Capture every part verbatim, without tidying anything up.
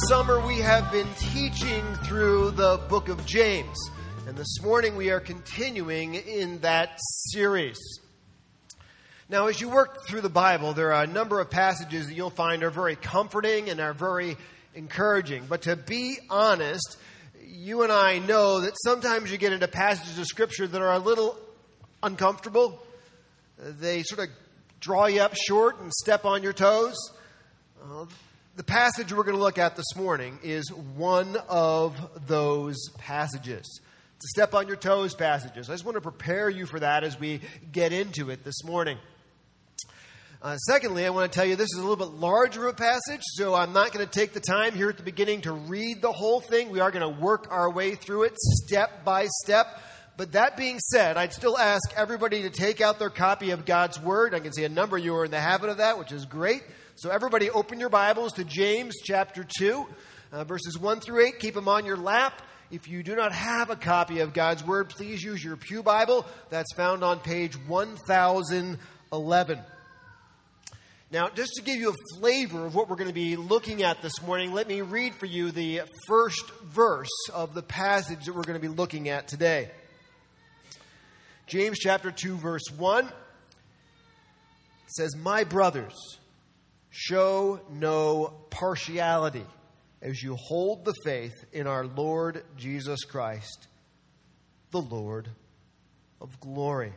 summer we have been teaching through the book of James. And this morning we are continuing in that series. Now, as you work through the Bible, there are a number of passages that you'll find are very comforting and are very encouraging. But to be honest, you and I know that sometimes you get into passages of Scripture that are a little uncomfortable. They sort of draw you up short and step on your toes. Uh, the passage we're going to look at this morning is one of those passages. It's a step on your toes passages. I just want to prepare you for that as we get into it this morning. Uh, secondly, I want to tell you this is a little bit larger of a passage, so I'm not going to take the time here at the beginning to read the whole thing. We are going to work our way through it step by step. But that being said, I'd still ask everybody to take out their copy of God's Word. I can see a number of you are in the habit of that, which is great. So everybody open your Bibles to James chapter two, uh, verses one through eight. Keep them on your lap. If you do not have a copy of God's Word, please use your Pew Bible. That's found on page one thousand eleven. Now, just to give you a flavor of what we're going to be looking at this morning, let me read for you the first verse of the passage that we're going to be looking at today. James chapter two, verse one says, "My brothers, show no partiality as you hold the faith in our Lord Jesus Christ, the Lord of glory."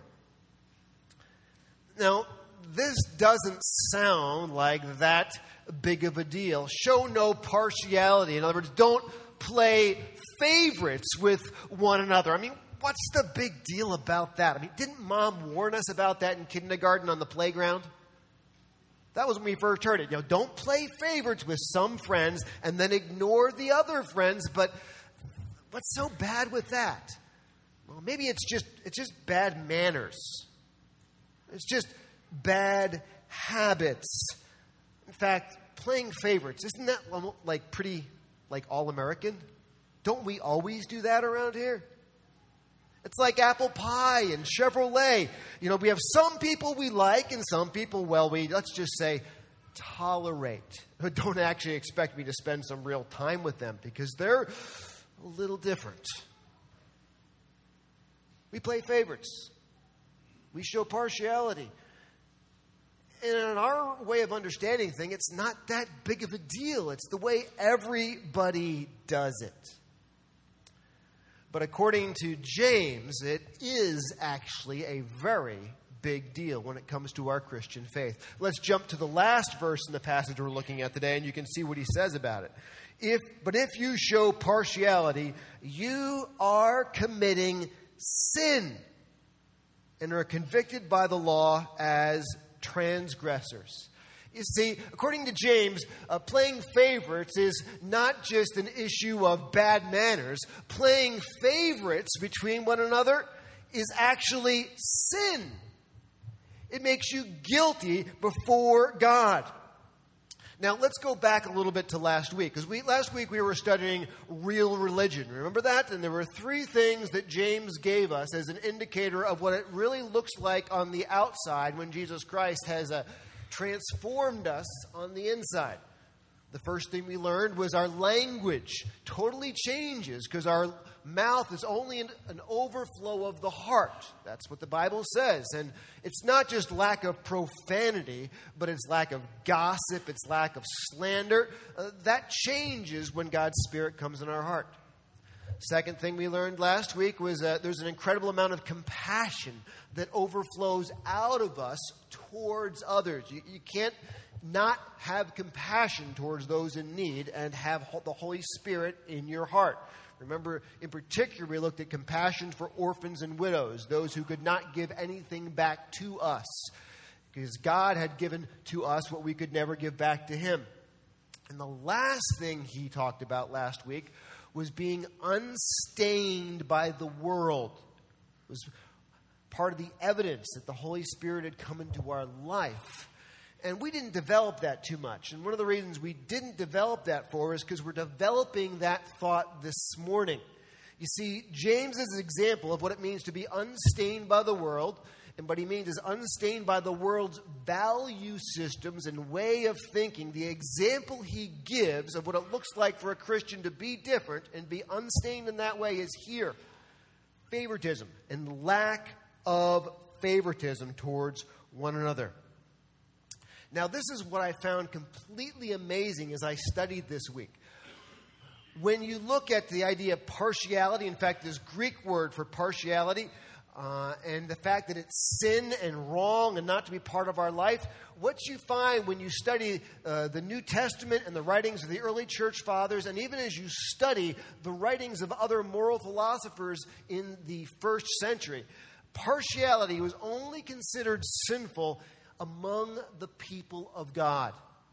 Now, this doesn't sound like that big of a deal. Show no partiality. In other words, don't play favorites with one another. I mean, what's the big deal about that? I mean, didn't Mom warn us about that in kindergarten on the playground? That was when we first heard it. You know, don't play favorites with some friends and then ignore the other friends. But what's so bad with that? Well, maybe it's just it's just bad manners. It's just bad habits. In fact, playing favorites, isn't that like pretty like all-American? Don't we always do that around here? It's like apple pie and Chevrolet. You know, we have some people we like and some people, well, we, let's just say, tolerate. Don't actually expect me to spend some real time with them because they're a little different. We play favorites. We show partiality. And in our way of understanding things, it's not that big of a deal. It's the way everybody does it. But according to James, it is actually a very big deal when it comes to our Christian faith. Let's jump to the last verse in the passage we're looking at today, and you can see what he says about it. If, but if you show partiality, you are committing sin and are convicted by the law as transgressors. You see, according to James, uh, playing favorites is not just an issue of bad manners. Playing favorites between one another is actually sin. It makes you guilty before God. Now, let's go back a little bit to last week, because we, last week we were studying real religion. Remember that? And there were three things that James gave us as an indicator of what it really looks like on the outside when Jesus Christ has a transformed us on the inside. The first thing we learned was our language totally changes because our mouth is only an, an overflow of the heart. That's what the Bible says. And it's not just lack of profanity, but it's lack of gossip, it's lack of slander. Uh, that changes when God's Spirit comes in our heart. Second thing we learned last week was uh, there's an incredible amount of compassion that overflows out of us towards others. You, you can't not have compassion towards those in need and have the Holy Spirit in your heart. Remember, in particular, we looked at compassion for orphans and widows, those who could not give anything back to us, because God had given to us what we could never give back to Him. And the last thing he talked about last week was being unstained by the world. It was part of the evidence that the Holy Spirit had come into our life. And we didn't develop that too much. And one of the reasons we didn't develop that for is because we're developing that thought this morning. You see, James is an example of what it means to be unstained by the world And what he means is unstained by the world's value systems and way of thinking. The example he gives of what it looks like for a Christian to be different and be unstained in that way is here. Favoritism and lack of favoritism towards one another. Now, this is what I found completely amazing as I studied this week. When you look at the idea of partiality, in fact, this Greek word for partiality, uh, and the fact that it's sin and wrong and not to be part of our life, what you find when you study uh, the New Testament and the writings of the early church fathers, and even as you study the writings of other moral philosophers in the first century, partiality was only considered sinful among the people of God.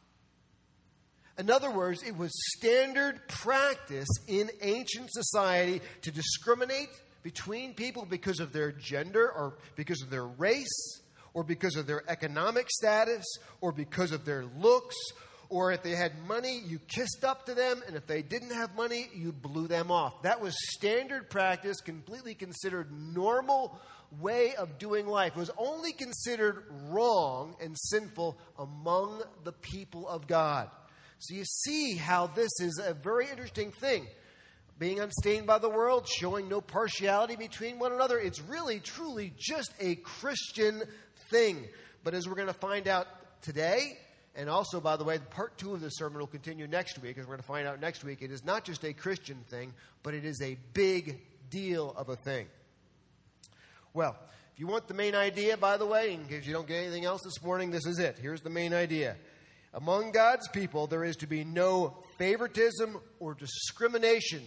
In other words, it was standard practice in ancient society to discriminate between people because of their gender or because of their race or because of their economic status or because of their looks, or if they had money, you kissed up to them, and if they didn't have money, you blew them off. That was standard practice, completely considered normal way of doing life. It was only considered wrong and sinful among the people of God. So you see how this is a very interesting thing. Being unstained by the world, showing no partiality between one another. It's really, truly just a Christian thing. But as we're going to find out today, and also, by the way, part two of the sermon will continue next week, as we're going to find out next week, it is not just a Christian thing, but it is a big deal of a thing. Well, if you want the main idea, by the way, in case you don't get anything else this morning, this is it. Here's the main idea. Among God's people, there is to be no favoritism or discrimination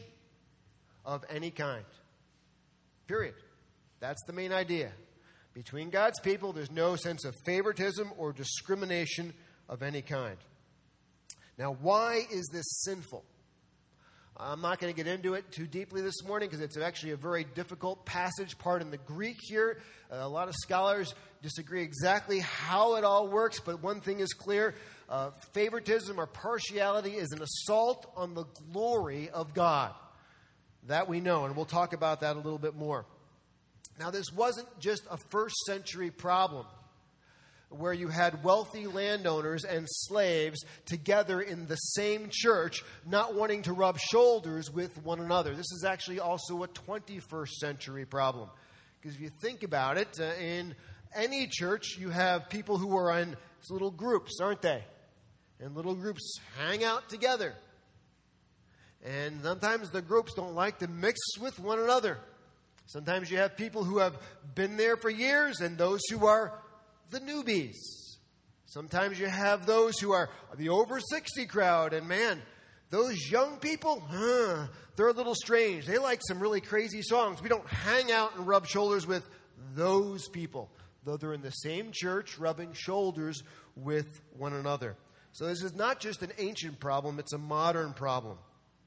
of any kind. Period. That's the main idea. Between God's people, there's no sense of favoritism or discrimination of any kind. Now, why is this sinful? I'm not going to get into it too deeply this morning because it's actually a very difficult passage part in the Greek here. Uh, a lot of scholars disagree exactly how it all works, but one thing is clear. Uh, favoritism or partiality is an assault on the glory of God. That we know, and we'll talk about that a little bit more. Now, this wasn't just a first century problem where you had wealthy landowners and slaves together in the same church, not wanting to rub shoulders with one another. This is actually also a twenty-first century problem. Because if you think about it, uh, in any church, you have people who are in little groups, aren't they? And little groups hang out together. And sometimes the groups don't like to mix with one another. Sometimes you have people who have been there for years and those who are the newbies. Sometimes you have those who are the over sixty crowd. And man, those young people, huh, they're a little strange. They like some really crazy songs. We don't hang out and rub shoulders with those people, though they're in the same church rubbing shoulders with one another. So this is not just an ancient problem, it's a modern problem.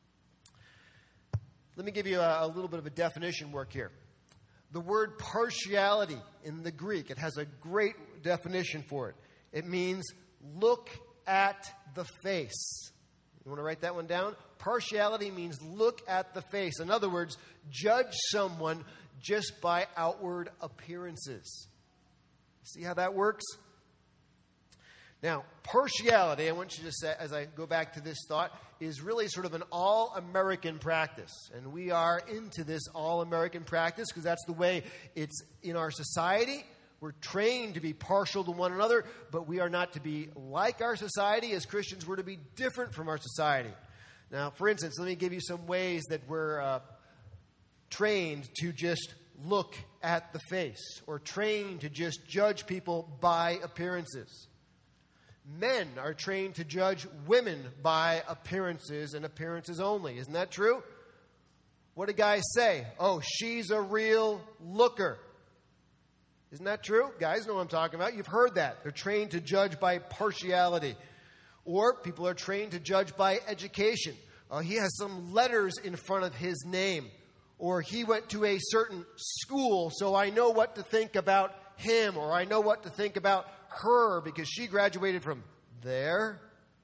Let me give you a, a little bit of a definition work here. The word partiality in the Greek, it has a great definition for it. It means look at the face. You want to write that one down? Partiality means look at the face. In other words, judge someone just by outward appearances. See how that works? Now, partiality, I want you to say, as I go back to this thought, is really sort of an all-American practice. And we are into this all-American practice because that's the way it's in our society. We're trained to be partial to one another, but we are not to be like our society. As Christians, we're to be different from our society. Now, for instance, let me give you some ways that we're uh, trained to just look at the face, or trained to just judge people by appearances. Men are trained to judge women by appearances and appearances only. Isn't that true? What do guys say? Oh, she's a real looker. Isn't that true? Guys know what I'm talking about. You've heard that. They're trained to judge by partiality. Or people are trained to judge by education. Uh, he has some letters in front of his name. Or he went to a certain school, so I know what to think about him. Or I know what to think about her because she graduated from there.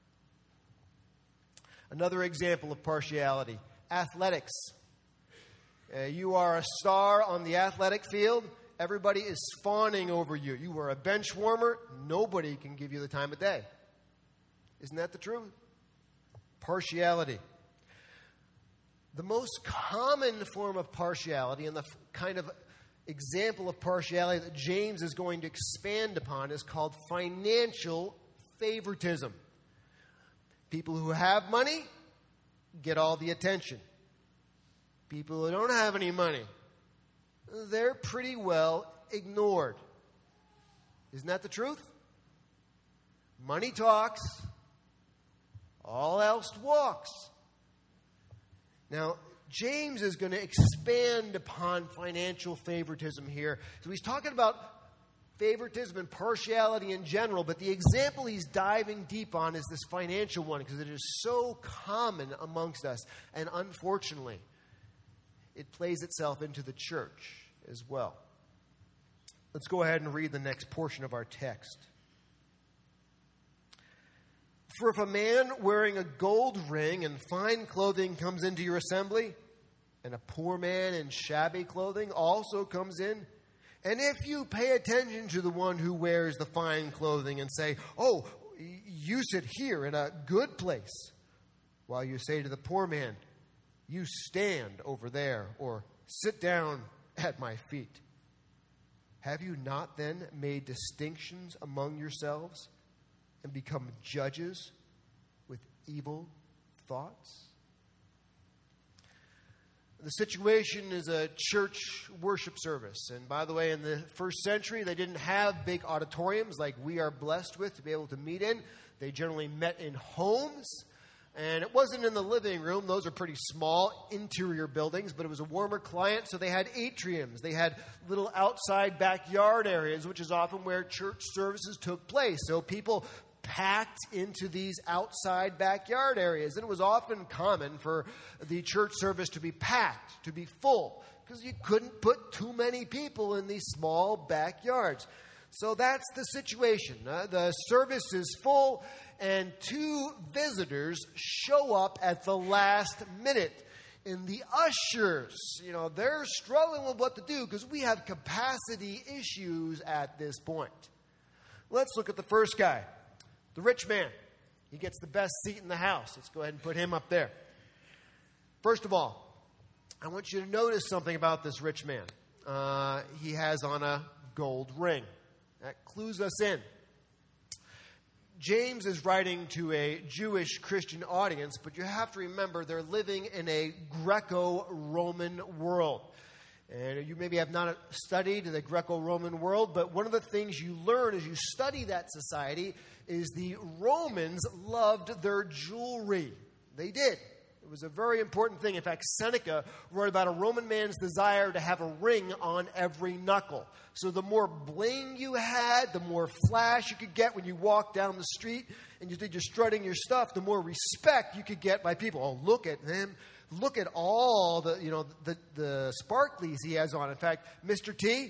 Another example of partiality, athletics. Uh, you are a star on the athletic field, everybody is fawning over you. You are a bench warmer. Nobody can give you the time of day. Isn't that the truth? Partiality. The most common form of partiality and the f- kind of example of partiality that James is going to expand upon is called financial favoritism. People who have money get all the attention. People who don't have any money, they're pretty well ignored. Isn't that the truth? Money talks, all else walks. Now, James is going to expand upon financial favoritism here. So he's talking about favoritism and partiality in general, but the example he's diving deep on is this financial one because it is so common amongst us, and unfortunately, it plays itself into the church as well. Let's go ahead and read the next portion of our text. For if a man wearing a gold ring and fine clothing comes into your assembly, and a poor man in shabby clothing also comes in, and if you pay attention to the one who wears the fine clothing and say, "Oh, you sit here in a good place," while you say to the poor man, "You stand over there," or "Sit down at my feet," have you not then made distinctions among yourselves and become judges with evil thoughts? The situation is a church worship service. And by the way, in the first century, they didn't have big auditoriums like we are blessed with to be able to meet in. They generally met in homes. And it wasn't in the living room. Those are pretty small interior buildings, but it was a warmer climate, so they had atriums. They had little outside backyard areas, which is often where church services took place. So people packed into these outside backyard areas. And it was often common for the church service to be packed, to be full, because you couldn't put too many people in these small backyards. So that's the situation. Uh, the service is full, and two visitors show up at the last minute. And the ushers, you know, they're struggling with what to do because we have capacity issues at this point. Let's look at the first guy, the rich man. He gets the best seat in the house. Let's go ahead and put him up there. First of all, I want you to notice something about this rich man. Uh, he has on a gold ring. That clues us in. James is writing to a Jewish Christian audience, but you have to remember they're living in a Greco-Roman world. And you maybe have not studied the Greco-Roman world, but one of the things you learn as you study that society is the Romans loved their jewelry. They did. It was a very important thing. In fact, Seneca wrote about a Roman man's desire to have a ring on every knuckle. So the more bling you had, the more flash you could get when you walked down the street and you did your strutting your stuff, the more respect you could get by people. Oh, look at him. Look at all the, you know, the, the sparklies he has on. In fact, Mister T,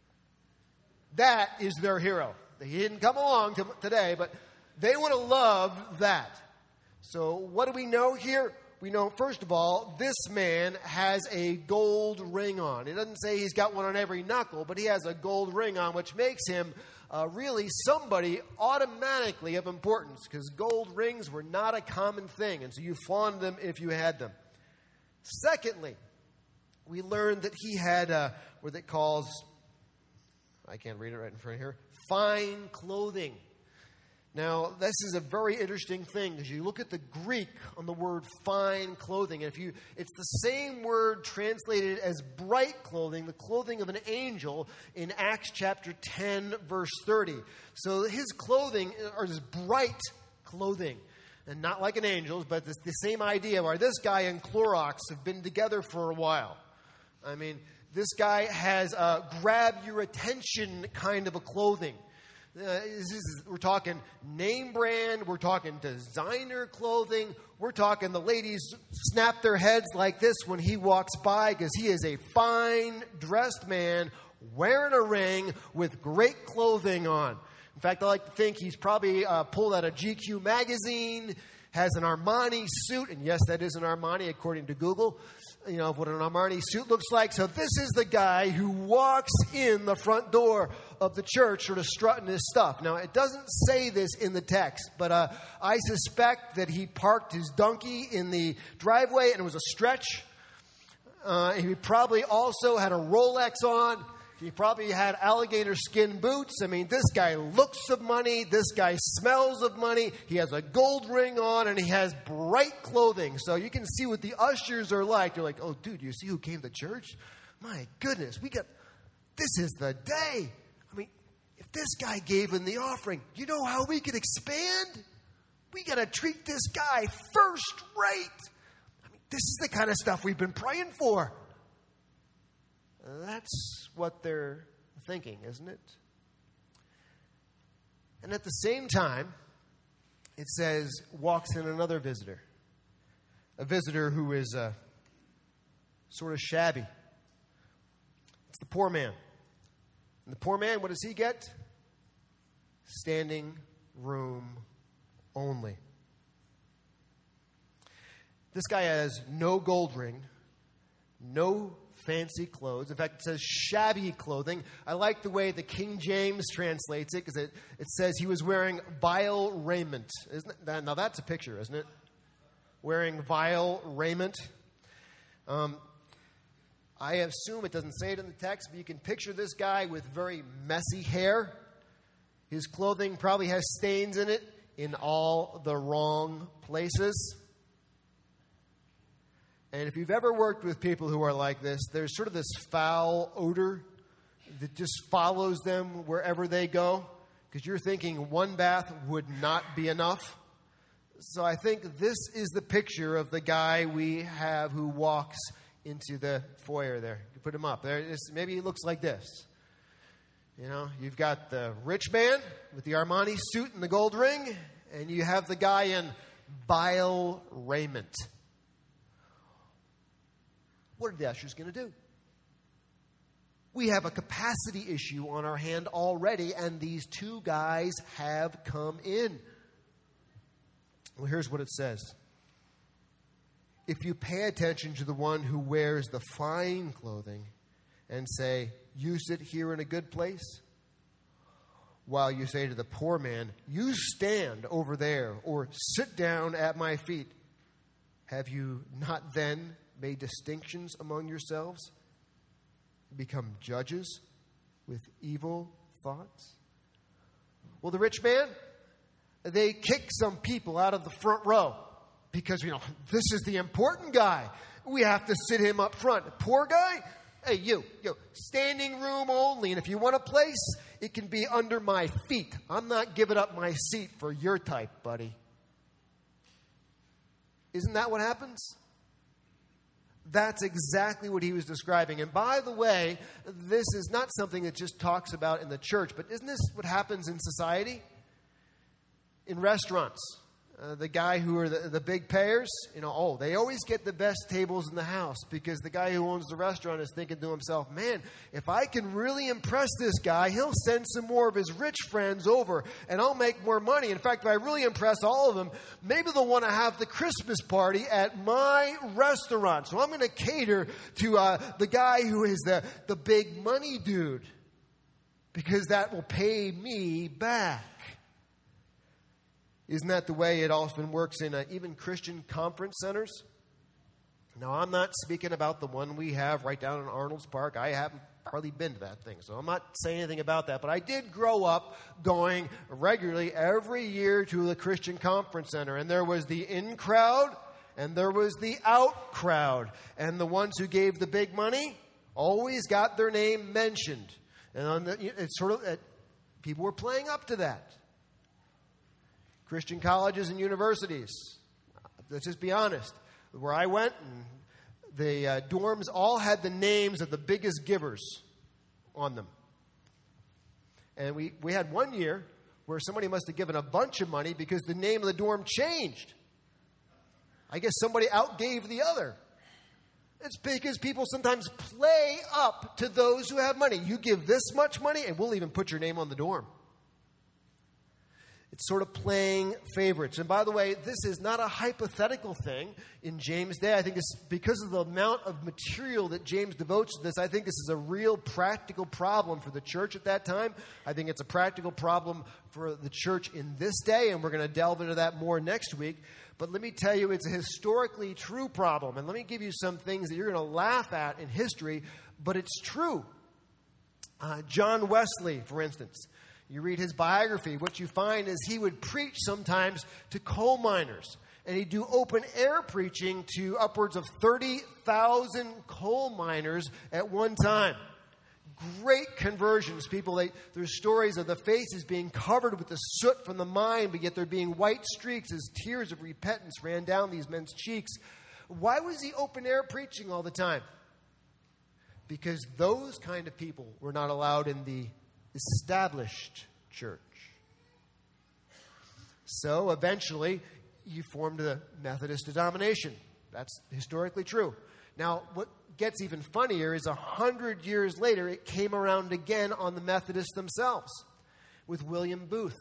that is their hero. He didn't come along to, today, but they would have loved that. So what do we know here? We know, first of all, this man has a gold ring on. It doesn't say he's got one on every knuckle, but he has a gold ring on, which makes him uh, really somebody automatically of importance, because gold rings were not a common thing, and so you fawned them if you had them. Secondly, we learned that he had uh, what it calls, I can't read it right in front of here, fine clothing. Now, this is a very interesting thing because you look at the Greek on the word fine clothing. And if you, it's the same word translated as bright clothing, the clothing of an angel in Acts chapter ten, verse thirty. So his clothing are this bright clothing. And not like an angel's, but this, the same idea where this guy and Clorox have been together for a while. I mean, this guy has a grab your attention kind of a clothing. Uh, this is, we're talking name brand. We're talking designer clothing. We're talking the ladies snap their heads like this when he walks by because he is a fine dressed man wearing a ring with great clothing on. In fact, I like to think he's probably uh, pulled out a G Q magazine, has an Armani suit, and yes, that is an Armani according to Google. you know, of what an Armani suit looks like. So this is the guy who walks in the front door of the church sort of strutting his stuff. Now, it doesn't say this in the text, but uh, I suspect that he parked his donkey in the driveway and it was a stretch. Uh, he probably also had a Rolex on. He probably had alligator skin boots. I mean, this guy looks of money. This guy smells of money. He has a gold ring on, and he has bright clothing. So you can see what the ushers are like. They're like, oh, dude, you see who came to church? My goodness, we got, this is the day. I mean, if this guy gave in the offering, you know how we could expand? We got to treat this guy first rate. I mean, this is the kind of stuff we've been praying for. That's what they're thinking, isn't it? And at the same time, it says, walks in another visitor. A visitor who is uh, sort of shabby. It's the poor man. And the poor man, what does he get? Standing room only. This guy has no gold ring, no fancy clothes. In fact, it says shabby clothing. I like the way the King James translates it because it, it says he was wearing vile raiment. Isn't it? Now that's a picture, isn't it? Wearing vile raiment. Um, I assume it doesn't say it in the text, but you can picture this guy with very messy hair. His clothing probably has stains in it in all the wrong places. And if you've ever worked with people who are like this, there's sort of this foul odor that just follows them wherever they go. Because you're thinking one bath would not be enough. So I think this is the picture of the guy we have who walks into the foyer there. You put him up. There, maybe he looks like this. You know, you've got the rich man with the Armani suit and the gold ring. And you have the guy in vile raiment. What are the ushers going to do? We have a capacity issue on our hand already, and these two guys have come in. Well, here's what it says. If you pay attention to the one who wears the fine clothing and say, you sit here in a good place, while you say to the poor man, you stand over there or sit down at my feet, have you not then made distinctions among yourselves, become judges with evil thoughts? Well, the rich man, they kick some people out of the front row because, you know, this is the important guy. We have to sit him up front. The poor guy, hey, you, you, standing room only. And if you want a place, it can be under my feet. I'm not giving up my seat for your type, buddy. Isn't that what happens? That's exactly what he was describing. And by the way, this is not something that just talks about in the church, but isn't this what happens in society? In restaurants. Uh, the guy who are the, the big payers, you know, oh, they always get the best tables in the house because the guy who owns the restaurant is thinking to himself, man, if I can really impress this guy, he'll send some more of his rich friends over and I'll make more money. In fact, if I really impress all of them, maybe they'll want to have the Christmas party at my restaurant. So I'm going to cater to uh, the guy who is the, the big money dude because that will pay me back. Isn't that the way it often works in uh, even Christian conference centers? Now, I'm not speaking about the one we have right down in Arnold's Park. I haven't hardly been to that thing, so I'm not saying anything about that. But I did grow up going regularly every year to the Christian conference center. And there was the in crowd and there was the out crowd. And the ones who gave the big money always got their name mentioned. And on the, it's sort of, it, people were playing up to that. Christian colleges and universities, let's just be honest. Where I went, and the uh, dorms all had the names of the biggest givers on them. And we, we had one year where somebody must have given a bunch of money because the name of the dorm changed. I guess somebody outgave the other. It's because people sometimes play up to those who have money. You give this much money, and we'll even put your name on the dorm. It's sort of playing favorites. And by the way, this is not a hypothetical thing in James' day. I think it's because of the amount of material that James devotes to this. I think this is a real practical problem for the church at that time. I think it's a practical problem for the church in this day, and we're going to delve into that more next week. But let me tell you, it's a historically true problem. And let me give you some things that you're going to laugh at in history, but it's true. Uh, John Wesley, for instance. You read his biography, what you find is he would preach sometimes to coal miners. And he'd do open-air preaching to upwards of thirty thousand coal miners at one time. Great conversions. People, they, there's stories of the faces being covered with the soot from the mine, but yet there being white streaks as tears of repentance ran down these men's cheeks. Why was he open-air preaching all the time? Because those kind of people were not allowed in the established church. So eventually, you formed the Methodist denomination. That's historically true. Now, what gets even funnier is a hundred years later, it came around again on the Methodists themselves with William Booth.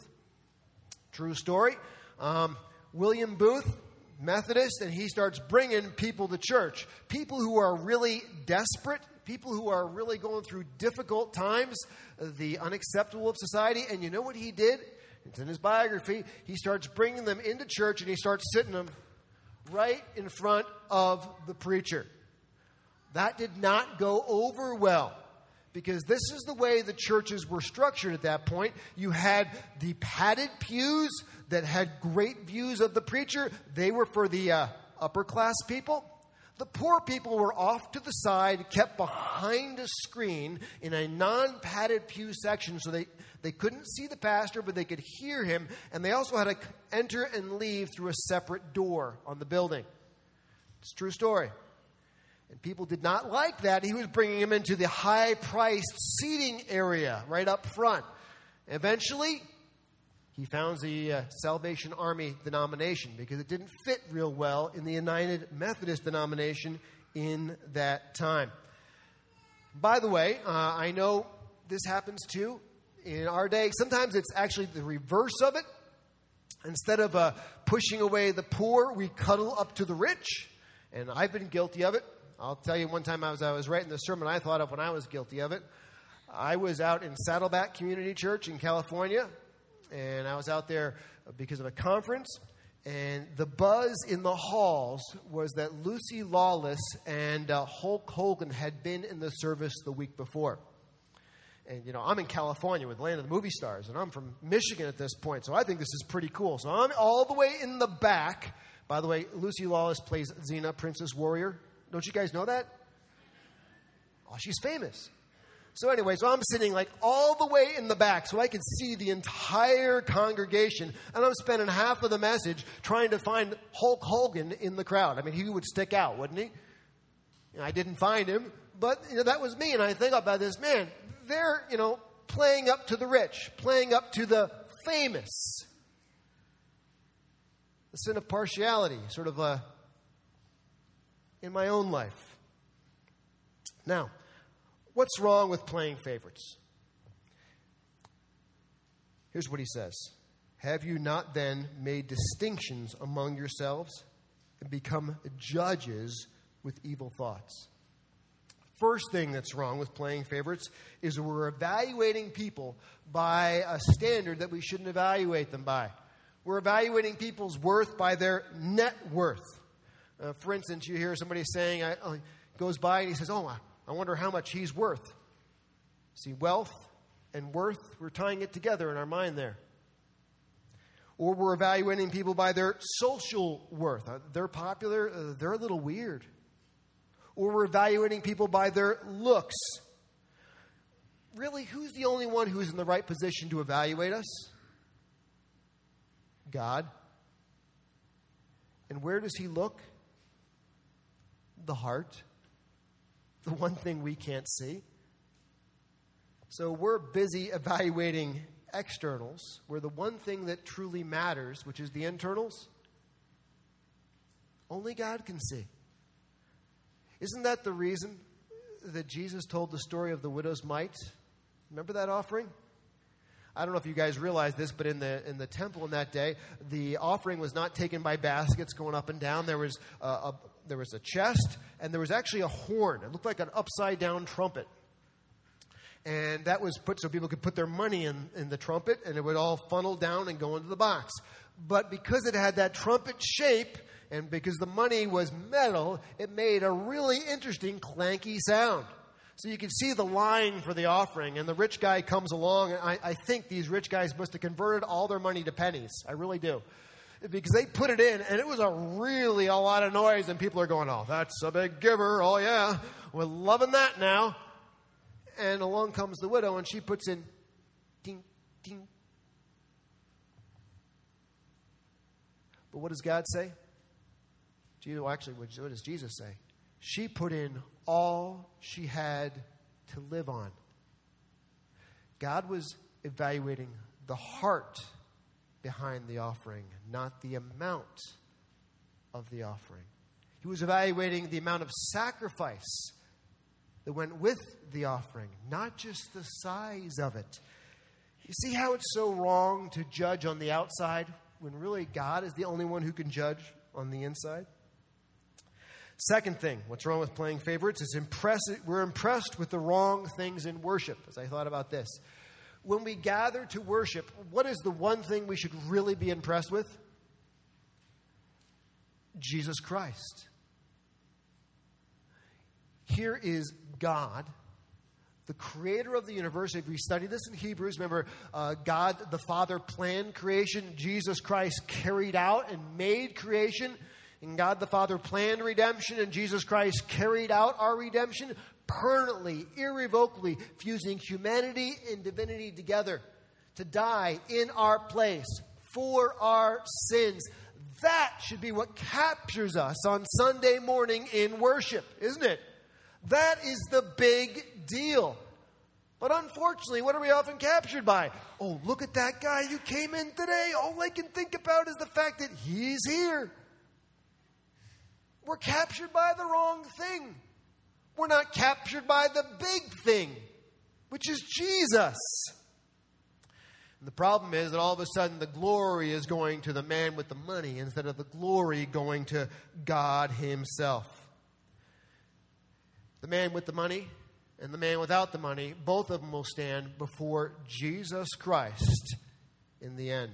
True story. Um, William Booth, Methodist, and he starts bringing people to church. People who are really desperate, people who are really going through difficult times, the unacceptable of society. And you know what he did? It's in his biography. He starts bringing them into church, and he starts sitting them right in front of the preacher. That did not go over well, because this is the way the churches were structured at that point. You had the padded pews that had great views of the preacher. They were for the uh, upper class people. The poor people were off to the side, kept behind a screen in a non-padded pew section, so they, they couldn't see the pastor, but they could hear him. And they also had to enter and leave through a separate door on the building. It's a true story. And people did not like that. He was bringing them into the high-priced seating area right up front. Eventually, he founds the uh, Salvation Army denomination because it didn't fit real well in the United Methodist denomination in that time. By the way, uh, I know this happens too in our day. Sometimes it's actually the reverse of it. Instead of uh, pushing away the poor, we cuddle up to the rich. And I've been guilty of it. I'll tell you, one time I was I was writing the sermon I thought of when I was guilty of it. I was out in Saddleback Community Church in California, and I was out there because of a conference, and the buzz in the halls was that Lucy Lawless and uh, Hulk Hogan had been in the service the week before. And, you know, I'm in California with the land of the movie stars, and I'm from Michigan at this point, so I think this is pretty cool. So I'm all the way in the back. By the way, Lucy Lawless plays Xena, Princess Warrior. Don't you guys know that? Oh, she's famous. So anyway, so I'm sitting like all the way in the back so I can see the entire congregation, and I'm spending half of the message trying to find Hulk Hogan in the crowd. I mean, he would stick out, wouldn't he? You know, I didn't find him, but you know, that was me, and I think about this, man, they're, you know, playing up to the rich, playing up to the famous. The sin of partiality, sort of a in my own life. Now, what's wrong with playing favorites? Here's what he says. Have you not then made distinctions among yourselves and become judges with evil thoughts? First thing that's wrong with playing favorites is we're evaluating people by a standard that we shouldn't evaluate them by. We're evaluating people's worth by their net worth. Uh, for instance, you hear somebody saying, uh, uh, goes by and he says, oh, I, I wonder how much he's worth. See, wealth and worth, we're tying it together in our mind there. Or we're evaluating people by their social worth. Uh, they're popular, uh, they're a little weird. Or we're evaluating people by their looks. Really, who's the only one who's in the right position to evaluate us? God. And where does he look? The heart, the one thing we can't see. So we're busy evaluating externals, where the one thing that truly matters, which is the internals, only God can see. Isn't that the reason that Jesus told the story of the widow's mite? Remember that offering? I don't know if you guys realize this, but in the in the temple in that day, the offering was not taken by baskets going up and down. There was a, a there was a chest, and there was actually a horn. It looked like an upside down trumpet. And that was put so people could put their money in, in the trumpet, and it would all funnel down and go into the box. But because it had that trumpet shape, and because the money was metal, it made a really interesting clanky sound. So you can see the line for the offering, and the rich guy comes along, and I, I think these rich guys must have converted all their money to pennies. I really do. Because they put it in, and it was a really a lot of noise, and people are going, oh, that's a big giver. Oh, yeah, we're loving that now. And along comes the widow, and she puts in, ding, ding. But what does God say? Jesus, well, actually, what does Jesus say? She put in all she had to live on. God was evaluating the heart behind the offering, not the amount of the offering. He was evaluating the amount of sacrifice that went with the offering, not just the size of it. You see how it's so wrong to judge on the outside when really God is the only one who can judge on the inside? Second thing, what's wrong with playing favorites is impress- we're impressed with the wrong things in worship, as I thought about this. When we gather to worship, what is the one thing we should really be impressed with? Jesus Christ. Here is God, the creator of the universe. If we study this in Hebrews, remember, uh, God the Father planned creation. Jesus Christ carried out and made creation. And God the Father planned redemption, and Jesus Christ carried out our redemption permanently, irrevocably, fusing humanity and divinity together to die in our place for our sins. That should be what captures us on Sunday morning in worship, isn't it? That is the big deal. But unfortunately, what are we often captured by? Oh, look at that guy who came in today. All I can think about is the fact that he's here. We're captured by the wrong thing. We're not captured by the big thing, which is Jesus. And the problem is that all of a sudden the glory is going to the man with the money instead of the glory going to God himself. The man with the money and the man without the money, both of them will stand before Jesus Christ in the end.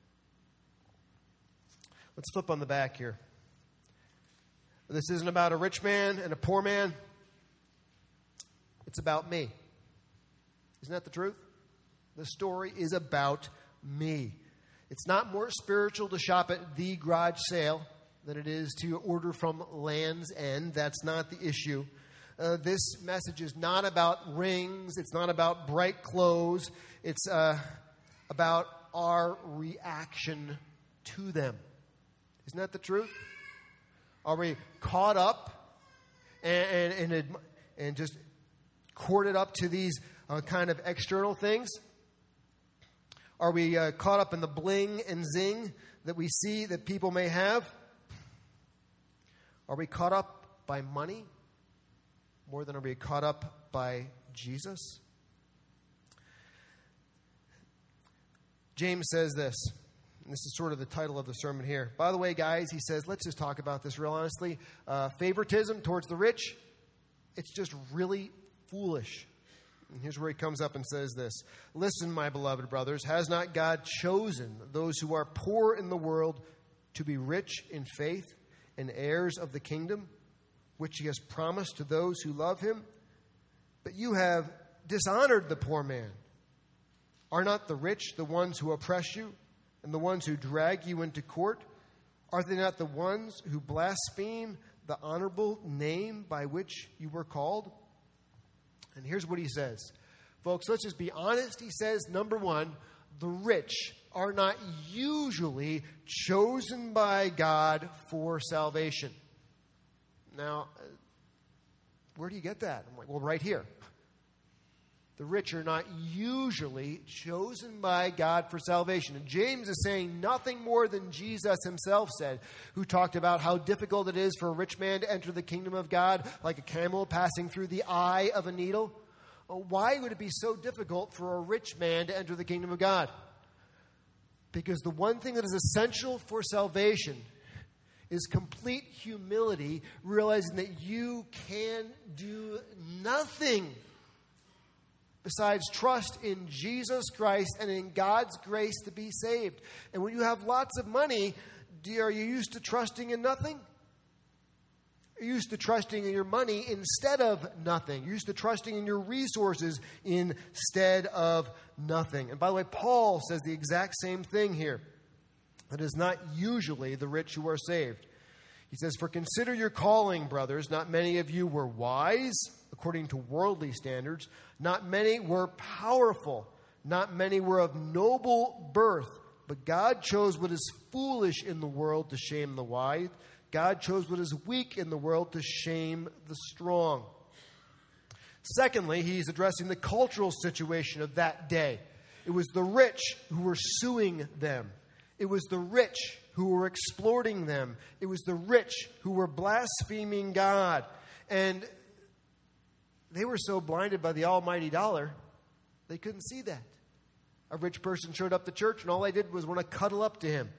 Let's flip on the back here. This isn't about a rich man and a poor man. It's about me. Isn't that the truth? The story is about me. It's not more spiritual to shop at the garage sale than it is to order from Land's End. That's not the issue. Uh, this message is not about rings. It's not about bright clothes. It's uh, about our reaction to them. Isn't that the truth? Are we caught up and and, and, and just corded up to these uh, kind of external things? Are we uh, caught up in the bling and zing that we see that people may have? Are we caught up by money more than are we caught up by Jesus? James says this, and this is sort of the title of the sermon here. By the way, guys, he says, let's just talk about this real honestly. Uh, favoritism towards the rich, it's just really foolish. And here's where he comes up and says this. Listen, my beloved brothers, has not God chosen those who are poor in the world to be rich in faith and heirs of the kingdom, which he has promised to those who love him? But you have dishonored the poor man. Are not the rich the ones who oppress you and the ones who drag you into court? Are they not the ones who blaspheme the honorable name by which you were called? And here's what he says. Folks, let's just be honest. He says, number one, the rich are not usually chosen by God for salvation. Now, where do you get that? I'm like, well, right here. The rich are not usually chosen by God for salvation. And James is saying nothing more than Jesus himself said, who talked about how difficult it is for a rich man to enter the kingdom of God like a camel passing through the eye of a needle. Why would it be so difficult for a rich man to enter the kingdom of God? Because the one thing that is essential for salvation is complete humility, realizing that you can do nothing besides trust in Jesus Christ and in God's grace to be saved. And when you have lots of money, do you, are you used to trusting in nothing? You're used to trusting in your money instead of nothing. You're used to trusting in your resources instead of nothing. And by the way, Paul says the exact same thing here. It is not usually the rich who are saved. He says, "For consider your calling, brothers. Not many of you were wise, according to worldly standards. Not many were powerful. Not many were of noble birth. But God chose what is foolish in the world to shame the wise. God chose what is weak in the world to shame the strong." Secondly, he's addressing the cultural situation of that day. It was the rich who were suing them. It was the rich who were exploiting them. It was the rich who were blaspheming God. And they were so blinded by the almighty dollar, they couldn't see that. A rich person showed up to church, and all they did was want to cuddle up to him.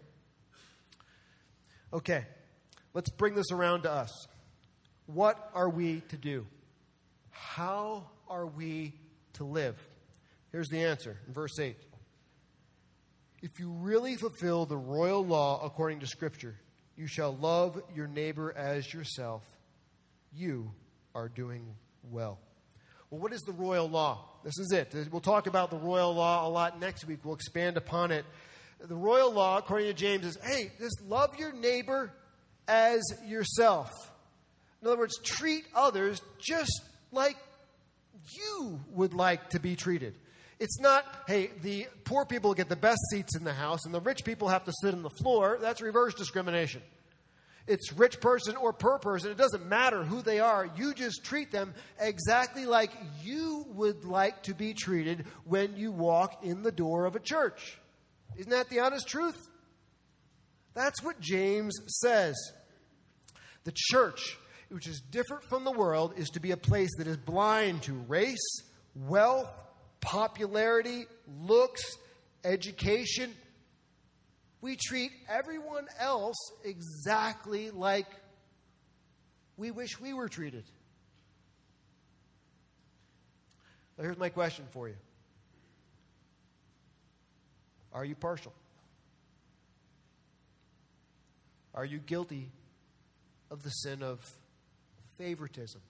Okay. Let's bring this around to us. What are we to do? How are we to live? Here's the answer in verse eight. If you really fulfill the royal law according to Scripture, you shall love your neighbor as yourself. You are doing well. Well, what is the royal law? This is it. We'll talk about the royal law a lot next week. We'll expand upon it. The royal law, according to James, is, hey, just love your neighbor as yourself. In other words, treat others just like you would like to be treated. It's not, hey, the poor people get the best seats in the house and the rich people have to sit on the floor. That's reverse discrimination. It's rich person or poor person. It doesn't matter who they are. You just treat them exactly like you would like to be treated when you walk in the door of a church. Isn't that the honest truth? That's what James says. The church, which is different from the world, is to be a place that is blind to race, wealth, popularity, looks, education. We treat everyone else exactly like we wish we were treated. Now, here's my question for you. Are you partial? Are you guilty of the sin of favoritism?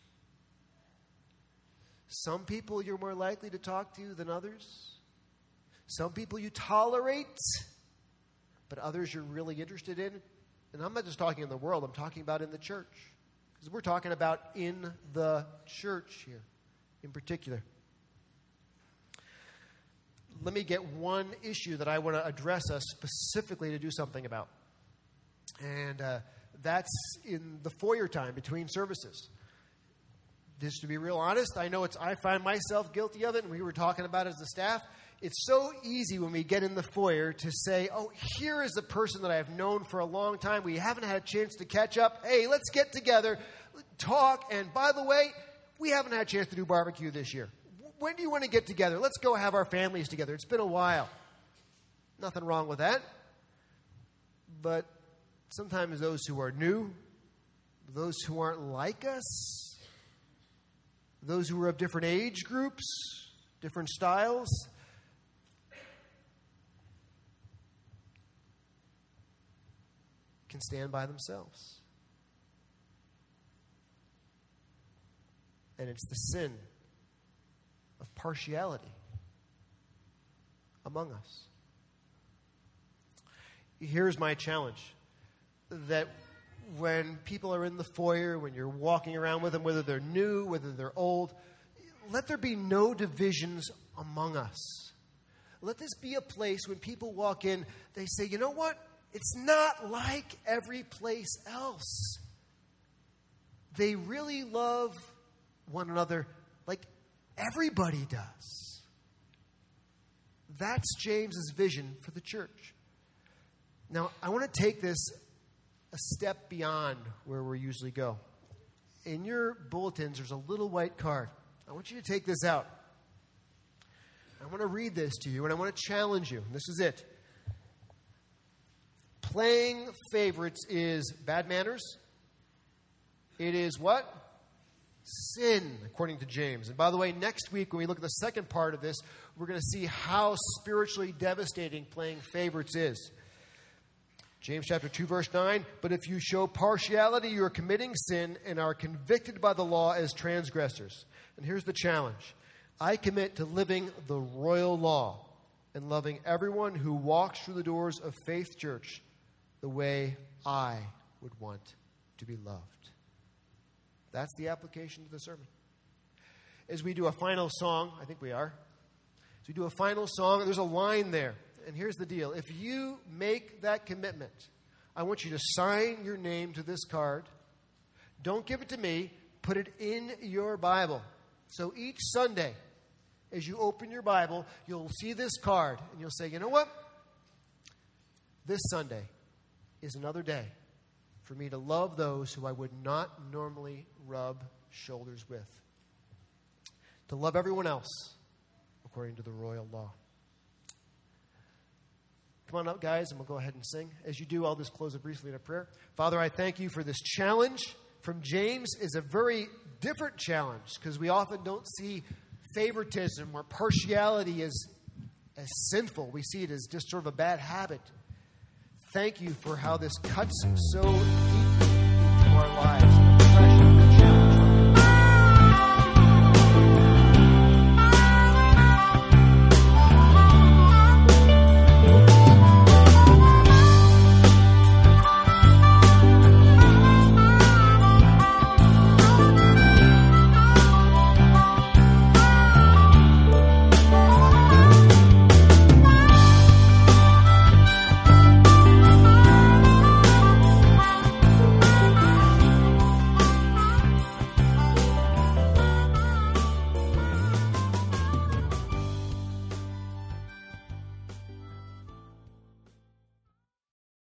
Some people you're more likely to talk to than others. Some people you tolerate, but others you're really interested in. And I'm not just talking in the world, I'm talking about in the church. Because we're talking about in the church here in particular. Let me get one issue that I want to address us specifically to do something about. And uh, that's in the foyer time between services. Just to be real honest, I know it's I find myself guilty of it, and we were talking about it as a staff. It's so easy when we get in the foyer to say, oh, here is a person that I've known for a long time. We haven't had a chance to catch up. Hey, let's get together, talk, and by the way, we haven't had a chance to do barbecue this year. When do you want to get together? Let's go have our families together. It's been a while. Nothing wrong with that. But sometimes those who are new, those who aren't like us, those who are of different age groups, different styles, can stand by themselves. And it's the sin of partiality among us. Here's my challenge. That when people are in the foyer, when you're walking around with them, whether they're new, whether they're old, let there be no divisions among us. Let this be a place when people walk in, they say, you know what? It's not like every place else. They really love one another like everybody does. That's James's vision for the church. Now, I want to take this a step beyond where we usually go. In your bulletins, there's a little white card. I I want you to take this out. I want to read this to you, and I want to challenge you. This is it. Playing favorites is bad manners. It is what? Sin, according to James. And by the way, next week when we look at the second part of this, we're going to see how spiritually devastating playing favorites is. James chapter two, verse nine, but if you show partiality, you are committing sin and are convicted by the law as transgressors. And here's the challenge. I commit to living the royal law and loving everyone who walks through the doors of Faith Church the way I would want to be loved. That's the application of the sermon. As we do a final song, I think we are. As we do a final song, there's a line there. And here's the deal. If you make that commitment, I want you to sign your name to this card. Don't give it to me. Put it in your Bible. So each Sunday, as you open your Bible, you'll see this card. And you'll say, you know what? This Sunday is another day for me to love those who I would not normally rub shoulders with. To love everyone else according to the royal law. Come on up, guys, and we'll go ahead and sing. As you do, I'll just close it briefly in a prayer. Father, I thank you for this challenge from James. Is a very different challenge because we often don't see favoritism or partiality as, as sinful. We see it as just sort of a bad habit. Thank you for how this cuts so deeply into our lives.